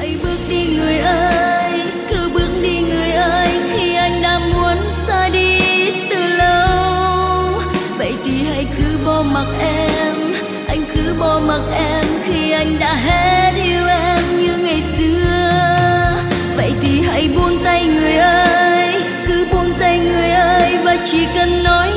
hãy bước đi người ơi, cứ bước đi người ơi, khi anh đã muốn xa đi từ lâu. Vậy thì hãy cứ bỏ mặc em, anh cứ bỏ mặc em khi anh đã hết yêu em như ngày xưa. Vậy thì hãy buông tay người ơi, cứ buông tay người ơi, và chỉ cần nói